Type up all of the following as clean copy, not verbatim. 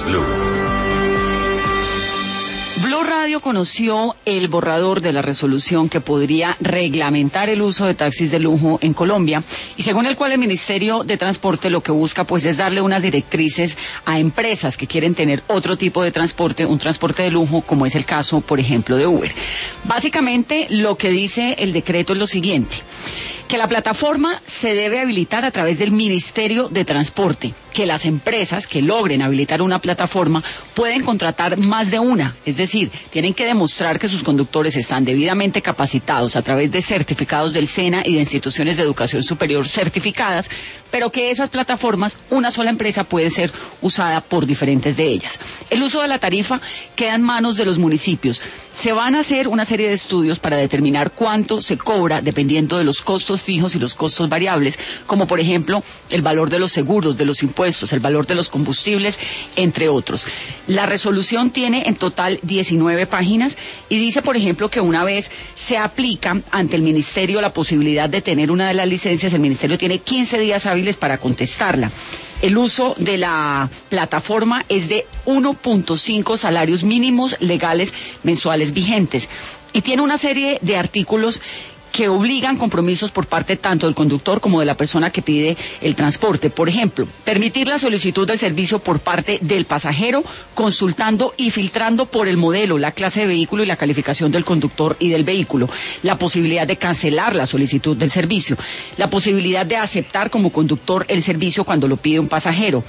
Blue. Blue Radio conoció el borrador de la resolución que podría reglamentar el uso de taxis de lujo en Colombia y según el cual el Ministerio de Transporte lo que busca pues es darle unas directrices a empresas que quieren tener otro tipo de transporte, un transporte de lujo como es el caso por ejemplo de Uber. Básicamente lo que dice el decreto es lo siguiente: que la plataforma se debe habilitar a través del Ministerio de Transporte, que las empresas que logren habilitar una plataforma pueden contratar más de una, es decir, tienen que demostrar que sus conductores están debidamente capacitados a través de certificados del SENA y de instituciones de educación superior certificadas, pero que esas plataformas, una sola empresa puede ser usada por diferentes de ellas. El uso de la tarifa queda en manos de los municipios. Se van a hacer una serie de estudios para determinar cuánto se cobra dependiendo de los costos fijos y los costos variables, como por ejemplo el valor de los seguros, de los impuestos, el valor de los combustibles, entre otros. La resolución tiene en total 19 páginas y dice, por ejemplo, que una vez se aplica ante el Ministerio la posibilidad de tener una de las licencias, el Ministerio tiene 15 días hábiles para contestarla. El uso de la plataforma es de 1.5 salarios mínimos legales mensuales vigentes y tiene una serie de artículos que obligan compromisos por parte tanto del conductor como de la persona que pide el transporte. Por ejemplo, permitir la solicitud del servicio por parte del pasajero, consultando y filtrando por el modelo, la clase de vehículo y la calificación del conductor y del vehículo, la posibilidad de cancelar la solicitud del servicio, la posibilidad de aceptar como conductor el servicio cuando lo pide un pasajero.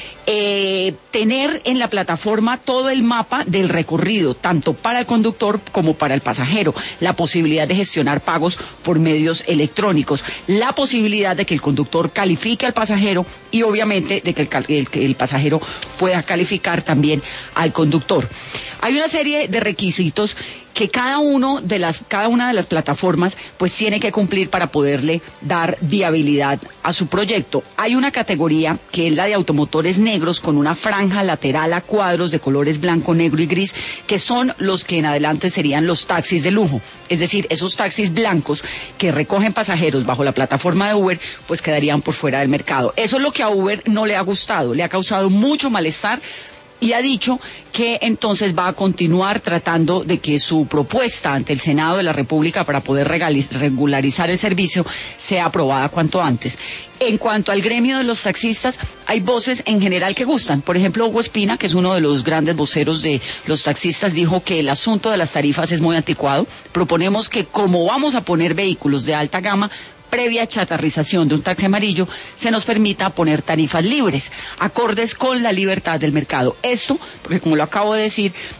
Tener en la plataforma todo el mapa del recorrido, tanto para el conductor como para el pasajero, la posibilidad de gestionar pagos por medios electrónicos, la posibilidad de que el conductor califique al pasajero y obviamente de que el pasajero pueda calificar también al conductor. Hay una serie de requisitos que cada una de las plataformas pues tiene que cumplir para poderle dar viabilidad a su proyecto. Hay una categoría que es la de automotores negros con una franja lateral a cuadros de colores blanco, negro y gris, que son los que en adelante serían los taxis de lujo. Es decir, esos taxis blancos que recogen pasajeros bajo la plataforma de Uber pues quedarían por fuera del mercado. Eso es lo que a Uber no le ha gustado, le ha causado mucho malestar y ha dicho que entonces va a continuar tratando de que su propuesta ante el Senado de la República para poder regularizar el servicio sea aprobada cuanto antes. En cuanto al gremio de los taxistas, hay voces en general que gustan. Por ejemplo, Hugo Espina, que es uno de los grandes voceros de los taxistas, dijo que el asunto de las tarifas es muy anticuado. Proponemos que como vamos a poner vehículos de alta gama, previa chatarrización de un taxi amarillo, se nos permita poner tarifas libres, acordes con la libertad del mercado. Esto, porque como lo acabo de decir,